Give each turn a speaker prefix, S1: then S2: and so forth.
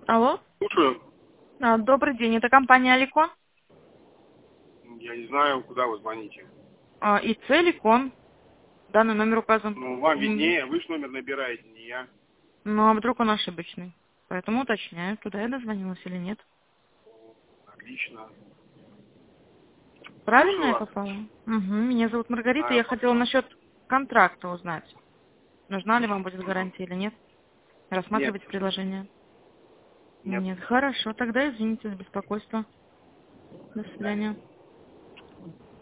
S1: Алло.
S2: Слушаю.
S1: Добрый день. Это компания Аликон.
S2: Я не знаю, куда вы звоните.
S1: И Целикон. Данный номер указан.
S2: Ну, вам виднее, вы ж номер набираете, не я.
S1: Ну, а вдруг он ошибочный? Поэтому уточняю, туда я дозвонилась или нет.
S2: Отлично.
S1: Правильно
S2: Слушаю
S1: я
S2: вас.
S1: попала? Угу. Меня зовут Маргарита. Я хотела
S2: Попал.
S1: насчет контракта узнать. Нужна ли вам будет гарантия или нет?
S2: Нет.
S1: Рассматривать предложение?
S2: Нет.
S1: Нет. Хорошо. Тогда извините за беспокойство. До
S2: До свидания.
S1: свидания.